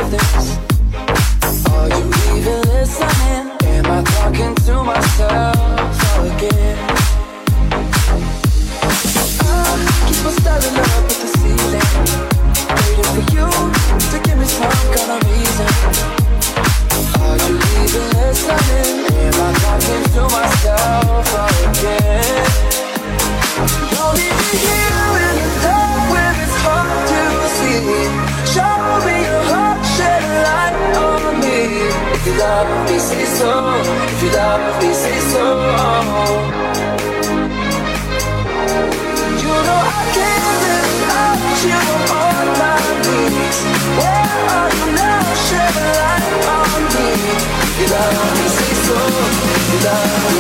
of this? Are you even listening? Am I talking to myself again? I keep on staring up at the ceiling, waiting for you to give me some kind of reason. Are you even listening? Am I talking to myself again? Don't leave me here in the dark when it's hard to see. Show me your heart, shed a light on me. If you love me, say so. If you love me, say so. You know I can't live without you on my knees. Where are you now? Shed a light on me. If you love me, say so. If you love me,